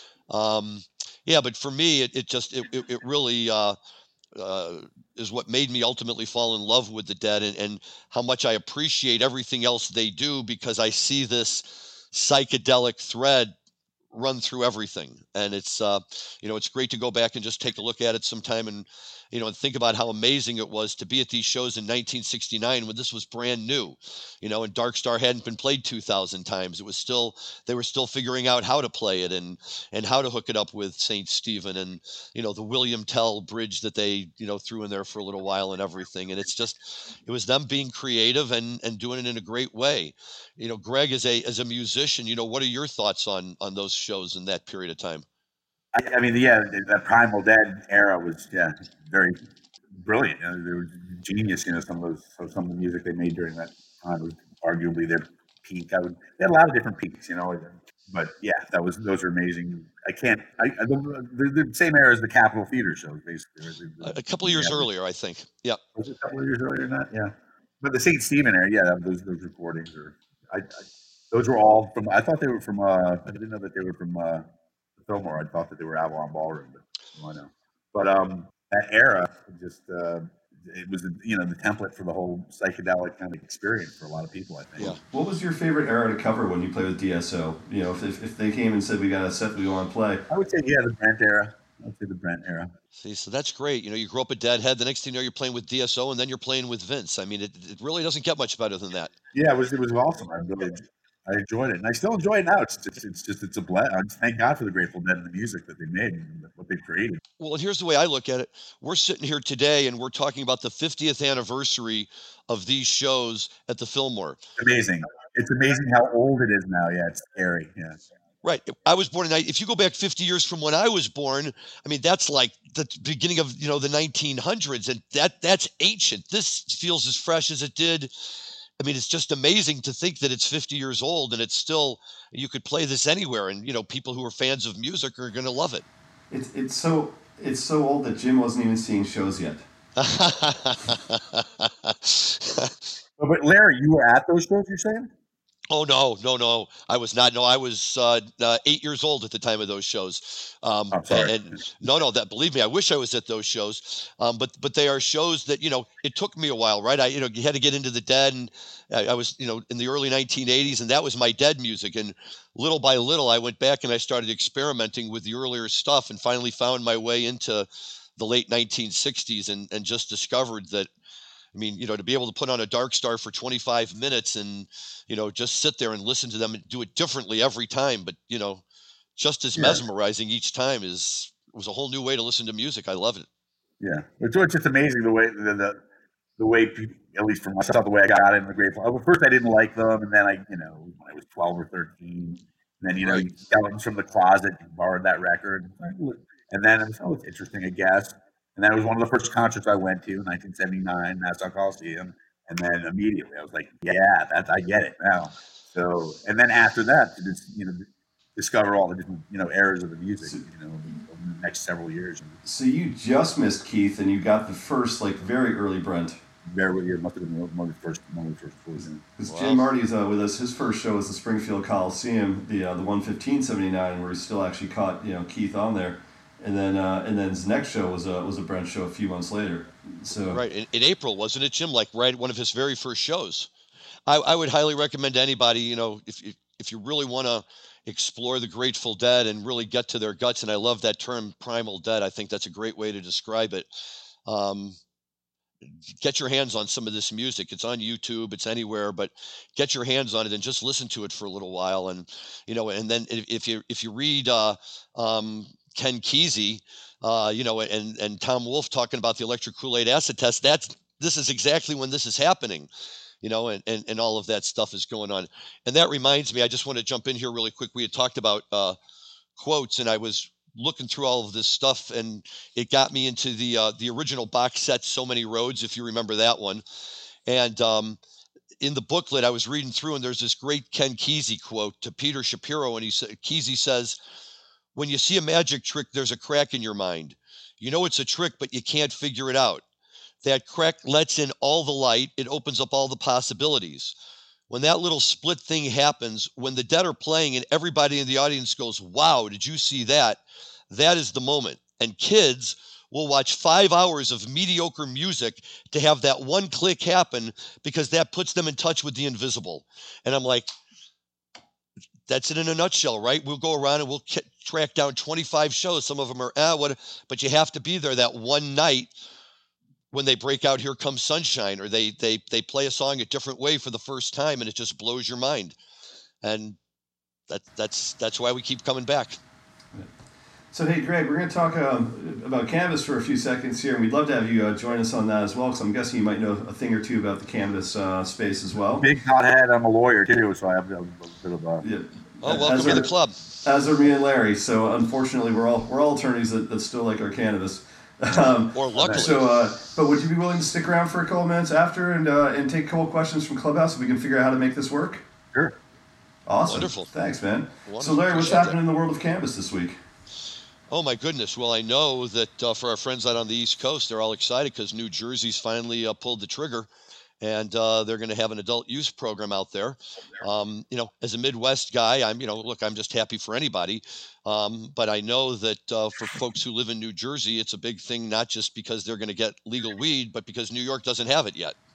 Um, yeah, but for me, it, it just it it, it really. Uh, uh, is what made me ultimately fall in love with the Dead, and, and how much I appreciate everything else they do, because I see this psychedelic thread run through everything. And it's, uh, you know, it's great to go back and just take a look at it sometime and, you know, and think about how amazing it was to be at these shows in nineteen sixty-nine when this was brand new, you know, and Dark Star hadn't been played two thousand times. It was still, they were still figuring out how to play it and, and how to hook it up with Saint Stephen and, you know, the William Tell bridge that they, you know, threw in there for a little while and everything. And it's just, it was them being creative and, and doing it in a great way. You know, Greg, as a, as a musician, you know, what are your thoughts on, on those shows in that period of time? I, I mean, yeah, that Primal Dead era was, yeah, very brilliant. You know, they were genius. You know, some of those, so some of the music they made during that time was arguably their peak. I would, they had a lot of different peaks, you know. But yeah, that was those are amazing. I can't. I, I the, the same era as the Capitol Theater shows, basically. A, a couple of years yeah, earlier, I think. Yeah, was it a couple of years earlier than that? Yeah, but the Saint Stephen era, yeah, those those recordings are. I, I those were all from. I thought they were from. Uh, I didn't know that they were from. Uh, Fillmore. I thought that they were Avalon Ballroom, but well, I know. But um, that era just uh, it was you know the template for the whole psychedelic kind of experience for a lot of people, I think. Yeah. What was your favorite era to cover when you played with D S O? You know, if if, if they came and said we got a set we want to play, I would say yeah, the Brent era. I would say the Brent era. See, so that's great. You know, you grew up a Deadhead. The next thing you know, you're playing with D S O, and then you're playing with Vince. I mean, it, it really doesn't get much better than that. Yeah, it was it was awesome. I really. I enjoyed it, and I still enjoy it now. It's just, it's just, it's a blend. I just thank God for the Grateful Dead and the music that they made and what they created. Well, here's the way I look at it. We're sitting here today, and we're talking about the fiftieth anniversary of these shows at the Fillmore. Amazing. It's amazing how old it is now. Yeah, it's scary. Yeah. Right. I was born in, if you go back fifty years from when I was born, I mean, that's like the beginning of, you know, the nineteen hundreds, and that that's ancient. This feels as fresh as it did. I mean, it's just amazing to think that it's fifty years old and it's still, you could play this anywhere, and, you know, people who are fans of music are going to love it. It's it's so it's so old that Jim wasn't even seeing shows yet. Oh, but Larry, you were at those shows, you're saying? Oh, no, no, no. I was not. No, I was uh, uh, eight years old at the time of those shows. Um, I'm sorry. And, and no, no, that believe me, I wish I was at those shows. Um, but but they are shows that, you know, it took me a while, right? I, you know, you had to get into the Dead, and I, I was, you know, in the early nineteen eighties, and that was my Dead music. And little by little, I went back and I started experimenting with the earlier stuff, and finally found my way into the late nineteen sixties, and and just discovered that. I mean, you know, to be able to put on a Dark Star for twenty-five minutes and, you know, just sit there and listen to them and do it differently every time, but, you know, just as Yeah. mesmerizing each time is was a whole new way to listen to music. I love it. Yeah, it's, it's just amazing the way the, the the way people, at least for myself, the way I got into the Grateful. Well, first I didn't like them, and then I, you know, when I was twelve or thirteen, and then you know, Right. skeletons from the closet, borrowed that record, and then I was, oh, it's interesting, I guess. And that was one of the first concerts I went to, nineteen seventy-nine, Nassau Coliseum. And then immediately I was like, yeah, that's, I get it now. So, and then after that, to just, you know, discover all the different, you know, eras of the music, you know, over the next several years. And So you just missed Keith, and you got the first, like, very early Brent. bear with you, it must have been one of the first, one of the first tours. Yeah. Because Wow. Jim Marty's uh, with us. His first show was the Springfield Coliseum, the uh, the one fifteen seventy-nine, where he still actually caught, you know, Keith on there. And then uh, and then his next show was a was a Brent show a few months later. So Right. In, in April, wasn't it, Jim? Like right one of his very first shows. I, I would highly recommend to anybody, you know, if you if you really want to explore the Grateful Dead and really get to their guts. And I love that term, primal dead. I think that's a great way to describe it. Um, get your hands on some of this music. It's on YouTube, it's anywhere, but get your hands on it and just listen to it for a little while. And you know, and then if, if you if you read uh, um, Ken Kesey, uh, you know, and and Tom Wolfe talking about the electric Kool-Aid acid test, that's this is exactly when this is happening. You know, and, and, and all of that stuff is going on. And that reminds me, I just want to jump in here really quick. We had talked about uh, quotes, and I was looking through all of this stuff, and it got me into the uh, the original box set, So Many Roads, if you remember that one. And um, in the booklet, I was reading through, and there's this great Ken Kesey quote to Peter Shapiro, and he said, Kesey says, "When you see a magic trick, there's a crack in your mind. You know it's a trick, but you can't figure it out. That crack lets in all the light. It opens up all the possibilities. When that little split thing happens, when the Dead are playing and everybody in the audience goes, 'Wow, did you see that?' That is the moment. And kids will watch five hours of mediocre music to have that one click happen because that puts them in touch with the invisible." And I'm like, that's it in a nutshell, right? We'll go around and we'll k- track down twenty-five shows. Some of them are, ah, what, but you have to be there that one night when they break out Here Comes Sunshine, or they they they play a song a different way for the first time, and it just blows your mind. And that that's that's why we keep coming back. So, hey, Greg, we're going to talk um, about cannabis for a few seconds here, and we'd love to have you uh, join us on that as well, because I'm guessing you might know a thing or two about the cannabis uh, space as well. Big hothead. I'm a lawyer too, so I have a bit of a. Yeah. Oh, welcome as to are, the club. As are me and Larry. So, unfortunately, we're all we're all attorneys that, that still like our cannabis. Um, or luckily. So, uh, but would you be willing to stick around for a couple minutes after and uh, and take a couple questions from Clubhouse so we can figure out how to make this work? Sure. Awesome. Wonderful. Thanks, man. Wonderful. So, Larry, what's Appreciate happening that. in the world of cannabis this week? Oh, my goodness. Well, I know that uh, for our friends out on the East Coast, they're all excited because New Jersey's finally uh, pulled the trigger, and uh, they're going to have an adult use program out there. Um, you know, as a Midwest guy, I'm, you know, look, I'm just happy for anybody. Um, but I know that uh, for folks who live in New Jersey, it's a big thing, not just because they're going to get legal weed, but because New York doesn't have it yet.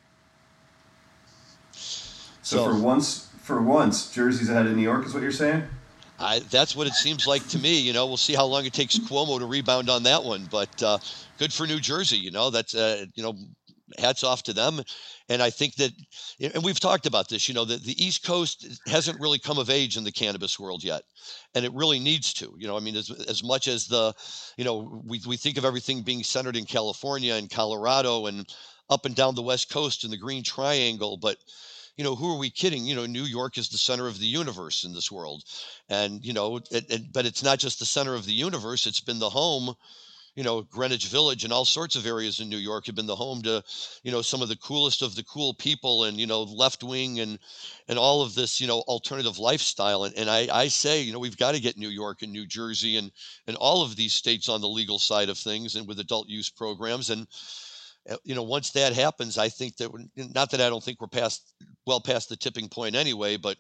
So, so for once, for once, Jersey's ahead of New York is what you're saying? I, that's what it seems like to me. You know, we'll see how long it takes Cuomo to rebound on that one. But uh, good for New Jersey. You know, that's, uh, you know, hats off to them. And I think that, and we've talked about this, you know, that the East Coast hasn't really come of age in the cannabis world yet. And it really needs to. You know, I mean, as, as much as the, you know, we, we think of everything being centered in California and Colorado and up and down the West Coast and the Green Triangle. But you know, who are we kidding? You know, New York is the center of the universe in this world. And, you know, it, it, but it's not just the center of the universe. It's been the home, you know, Greenwich Village and all sorts of areas in New York have been the home to, you know, some of the coolest of the cool people and, you know, left wing and, and all of this, you know, alternative lifestyle. And, and I, I say, you know, we've got to get New York and New Jersey and, and all of these states on the legal side of things and with adult use programs. And, you know, once that happens, I think that we're, not that I don't think we're past, well past the tipping point anyway, but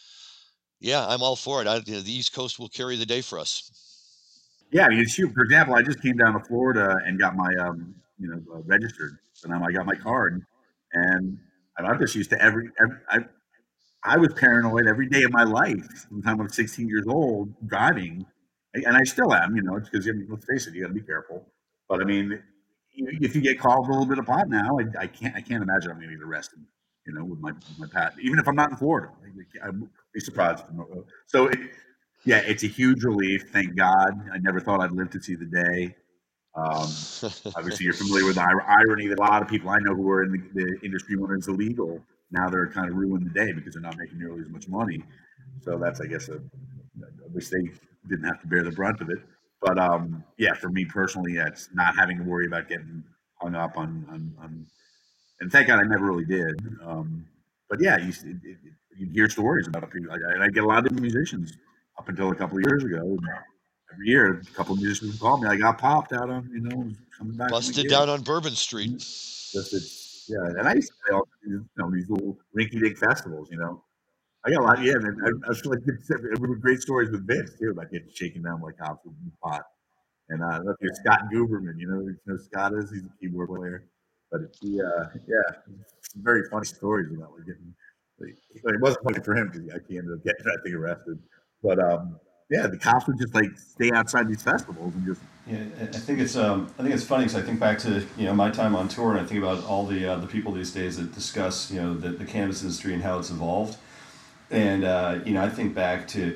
yeah, I'm all for it. I, you know, the East Coast will carry the day for us. Yeah, I mean, shoot, for example, I just came down to Florida and got my, um, you know, uh, registered. So now I got my card, and I'm just used to every, every I, I was paranoid every day of my life from the time I was sixteen years old driving, and I still am, you know, it's because, I mean, let's face it, you got to be careful. But I mean, if you get called a little bit of pot now, I, I can't, I can't imagine I'm going to get arrested, you know, with my, with my pat, even if I'm not in Florida. I'd be surprised. So, it, yeah, it's a huge relief. Thank God. I never thought I'd live to see the day. Um, obviously, you're familiar with the irony that a lot of people I know who are in the, the industry when it's illegal, now they're kind of ruining the day because they're not making nearly as much money. So that's, I guess, a, I wish they didn't have to bear the brunt of it. But um, yeah, for me personally, yeah, it's not having to worry about getting hung up on, on, on and thank God I never really did. Um, but yeah, you, it, it, you hear stories about people, and I get a lot of different musicians up until a couple of years ago. Every year, a couple of musicians would call me. I got popped out on, you know, coming back. Busted down on Bourbon Street. Just it's, yeah, and I used to play all these, you know, these little rinky-dink festivals, you know. I got a lot, yeah, man. I, I was like, great stories with Vince too about getting shaken down like cops with pot. And uh, look, there's Scott Guberman, you know, you know Scott is, he's a keyboard player. But he, uh, yeah, some very funny stories about like getting. Like, it wasn't funny for him because he ended up getting, I think, arrested. But um, yeah, the cops would just like stay outside these festivals and just. Yeah, I I think it's um, I think it's funny because I think back to you know my time on tour, and I think about all the uh, the people these days that discuss you know the, the cannabis industry and how it's evolved, and uh, you know I think back to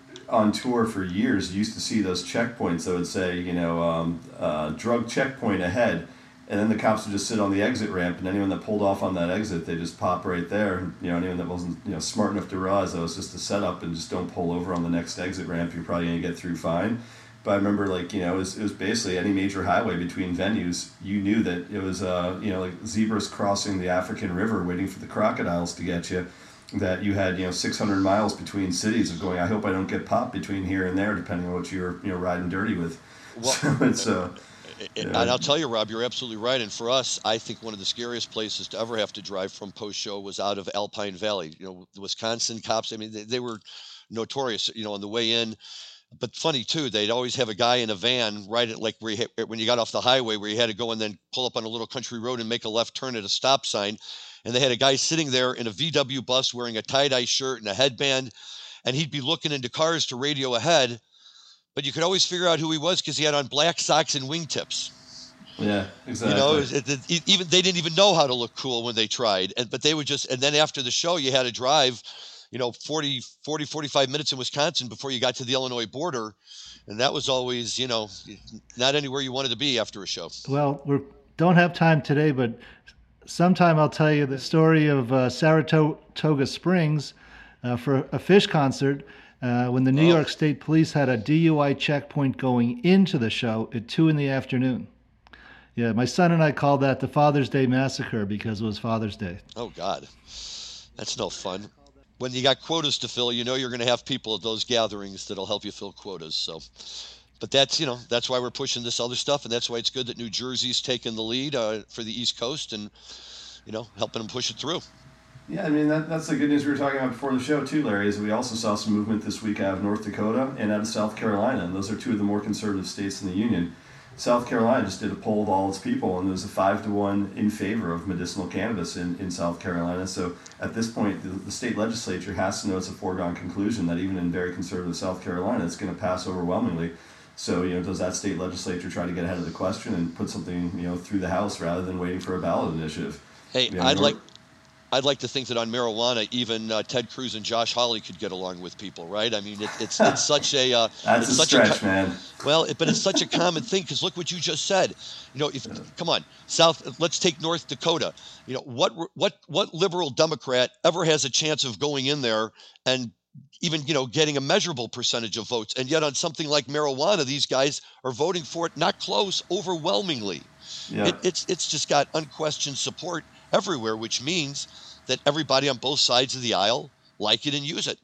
on tour for years, you used to see those checkpoints that would say you know um, uh, drug checkpoint ahead, and then the cops would just sit on the exit ramp, and anyone that pulled off on that exit, they just pop right there. And, you know anyone that wasn't you know smart enough to realize that it was just a setup and just don't pull over on the next exit ramp, you're probably gonna get through fine. But I remember, like, you know, it was, it was basically any major highway between venues. You knew that it was, uh, you know, like zebras crossing the African River waiting for the crocodiles to get you. That you had, you know, six hundred miles between cities of going, I hope I don't get popped between here and there, depending on what you're, you know, riding dirty with. Well, So it's, uh, and yeah, I'll tell you, Rob, you're absolutely right. And for us, I think one of the scariest places to ever have to drive from post-show was out of Alpine Valley. You know, the Wisconsin cops, I mean, they, they were notorious, you know, on the way in. But funny too, they'd always have a guy in a van right at like where you had, when you got off the highway where you had to go and then pull up on a little country road and make a left turn at a stop sign. And they had a guy sitting there in a V W bus wearing a tie-dye shirt and a headband, and he'd be looking into cars to radio ahead. But you could always figure out who he was because he had on black socks and wingtips. yeah, You know, exactly. it, it, it- even they didn't even know how to look cool when they tried. And but they would just, and then after the show, you had to drive, you know, forty, forty, forty-five minutes in Wisconsin before you got to the Illinois border. And that was always, you know, not anywhere you wanted to be after a show. Well, we don't have time today, but sometime I'll tell you the story of uh, Saratoga Springs uh, for a Fish concert uh, when the New Oh, York State Police had a D U I checkpoint going into the show at two in the afternoon. Yeah, my son and I called that the Father's Day Massacre because it was Father's Day. oh God, that's no fun. When you got quotas to fill, you know you're going to have people at those gatherings that'll help you fill quotas. So, but that's, you know, that's why we're pushing this other stuff, and that's why it's good that New Jersey's taking the lead uh, for the East Coast and, you know, helping them push it through. Yeah, I mean, that, that's the good news we were talking about before the show, too, Larry, is we also saw some movement this week out of North Dakota and out of South Carolina, and those are two of the more conservative states in the Union. South Carolina just did a poll of all its people, and there was a five to one in favor of medicinal cannabis in, in South Carolina. So at this point, the, the state legislature has to know it's a foregone conclusion that even in very conservative South Carolina, it's going to pass overwhelmingly. So, you know, does that state legislature try to get ahead of the question and put something, you know, through the House rather than waiting for a ballot initiative? Hey, You know, I'd like North, I'd like to think that on marijuana, even uh, Ted Cruz and Josh Hawley could get along with people, right? I mean, it, it's it's such a uh, that's it's a such a stretch, co- man. well, it, but it's such a common thing because look what you just said. You know, if come on, South, let's take North Dakota. You know, what what what liberal Democrat ever has a chance of going in there and even you know getting a measurable percentage of votes? And yet on something like marijuana, these guys are voting for it, not close, overwhelmingly. Yeah. It, it's it's just got unquestioned support everywhere, which means that everybody on both sides of the aisle like it and use it.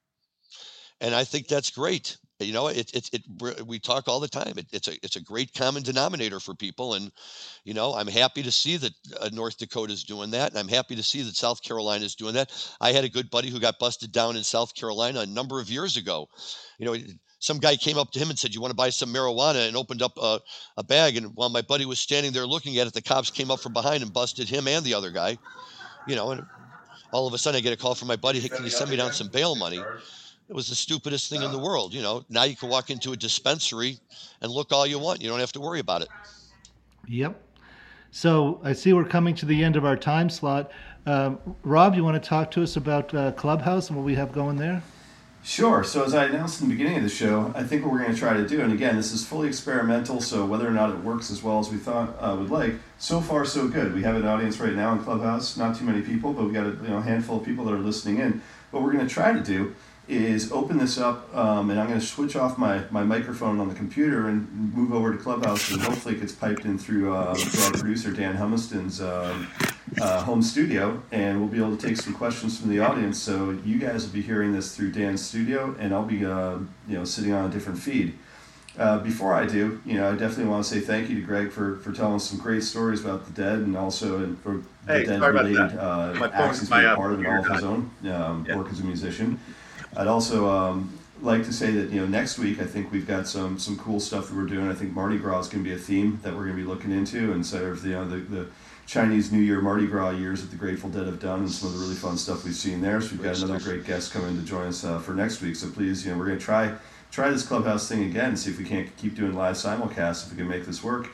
And I think that's great. You know, it it, it we talk all the time. It, it's a it's a great common denominator for people, and you know, I'm happy to see that uh, North Dakota is doing that, and I'm happy to see that South Carolina is doing that. I had a good buddy who got busted down in South Carolina a number of years ago. You know, some guy came up to him and said, "You want to buy some marijuana?" and opened up a, a bag. And while my buddy was standing there looking at it, the cops came up from behind and busted him and the other guy. You know, and all of a sudden I get a call from my buddy, "Hey, can you send me down some bail money?" It was the stupidest thing in the world. You know, now you can walk into a dispensary and look all you want. You don't have to worry about it. Yep. So I see we're coming to the end of our time slot. Um, Rob, you want to talk to us about uh, Clubhouse and what we have going there? Sure. So as I announced in the beginning of the show, I think what we're going to try to do, and again, this is fully experimental, so whether or not it works as well as we thought uh, would like, so far so good. We have an audience right now in Clubhouse, not too many people, but we got a you know, handful of people that are listening in. What we're going to try to do is open this up, um, and I'm going to switch off my, my microphone on the computer and move over to Clubhouse, and hopefully it gets piped in through, uh, through our producer, Dan Humiston's um, uh, home studio, and we'll be able to take some questions from the audience. So you guys will be hearing this through Dan's studio, and I'll be uh, you know sitting on a different feed. Uh, before I do, you know, I definitely want to say thank you to Greg for, for telling us some great stories about the Dead, and also and for Hey, the sorry about Dead-related that. uh, My phone, acts he's my been uh, part of in all of his own um, Yeah. work as a musician. I'd also um, like to say that you know next week I think we've got some some cool stuff that we're doing. I think Mardi Gras is going to be a theme that we're going to be looking into, and sort of you know the, the Chinese New Year Mardi Gras years that the Grateful Dead have done, and some of the really fun stuff we've seen there. So we've got another great guest coming to join us uh, for next week. So please, you know, we're going to try try this Clubhouse thing again and see if we can't keep doing live simulcasts, if we can make this work.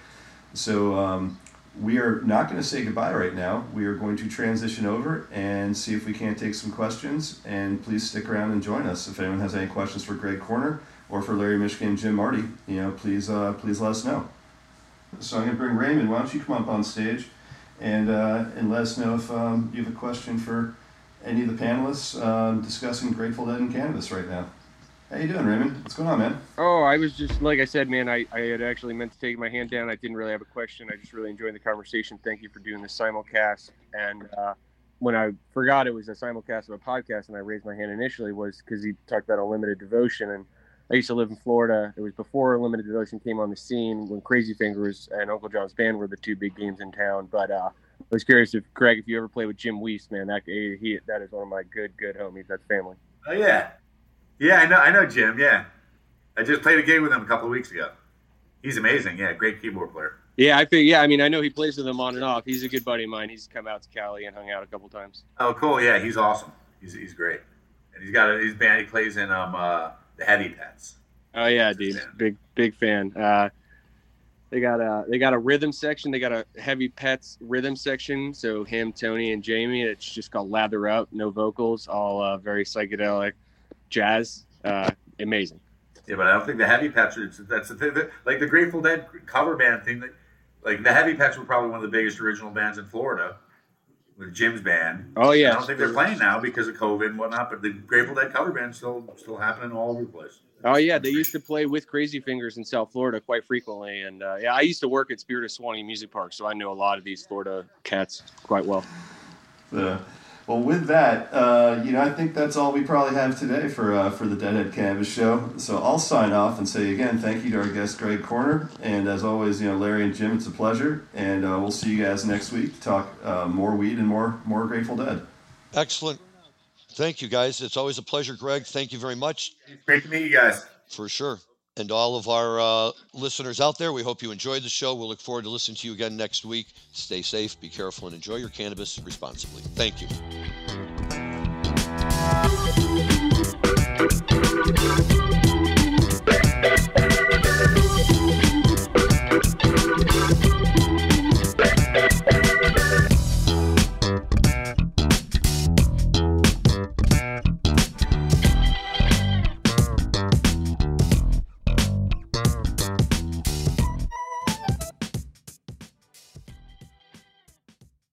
So um, we are not going to say goodbye right now. We are going to transition over and see if we can't take some questions. And please stick around and join us. If anyone has any questions for Greg Corner or for Larry Mishkin and Jim Marty, you know, please uh, please let us know. So I'm going to bring Raymond. Why don't you come up on stage and uh, and let us know if um, you have a question for any of the panelists um, discussing Grateful Dead and cannabis right now. How you doing, Raymond? What's going on, man? Oh, I was just, like I said, man, I, I had actually meant to take my hand down. I didn't really have a question. I just really enjoyed the conversation. Thank you for doing the simulcast. And uh, when I forgot it was a simulcast of a podcast and I raised my hand initially was because he talked about Unlimited Devotion. And I used to live in Florida. It was before Unlimited Devotion came on the scene when Crazy Fingers and Uncle John's Band were the two big games in town. But uh, I was curious if, Greg, if you ever played with Jim Weiss, man, that, he, that is one of my good, good homies. That's family. Oh, yeah. Yeah, I know, I know Jim, yeah. I just played a game with him a couple of weeks ago. He's amazing, yeah, great keyboard player. Yeah, I think, yeah, I mean, I know he plays with them on and off. He's a good buddy of mine. He's come out to Cali and hung out a couple times. Oh, cool, yeah, he's awesome. He's he's great. And he's got a his band, he plays in um uh the Heavy Pets. Oh yeah, dude. Big big fan. Uh They got a they got a rhythm section. They got a Heavy Pets rhythm section. So him, Tony, and Jamie. It's just called Lather Up. No vocals. All uh, very psychedelic jazz. Uh, amazing. Yeah, but I don't think the Heavy Pets are. That's the thing. That, like the Grateful Dead cover band thing. That, like the Heavy Pets were probably one of the biggest original bands in Florida with Jim's band. Oh yeah. I don't think they're playing now because of COVID and whatnot. But the Grateful Dead cover band still still happening all over the place. Oh yeah, they used to play with Crazy Fingers in South Florida quite frequently, and uh, yeah, I used to work at Spirit of Swanee Music Park, so I know a lot of these Florida cats quite well. Uh, well, with that, uh, you know, I think that's all we probably have today for uh, for the Deadhead Cannabis Show. So I'll sign off and say again, thank you to our guest Greg Corner, and as always, you know, Larry and Jim, it's a pleasure, and uh, we'll see you guys next week to talk uh, more weed and more more Grateful Dead. Excellent. Thank you, guys. It's always a pleasure, Greg. Thank you very much. Great to meet you guys. For sure. And all of our uh, listeners out there, we hope you enjoyed the show. We'll look forward to listening to you again next week. Stay safe, be careful, and enjoy your cannabis responsibly. Thank you.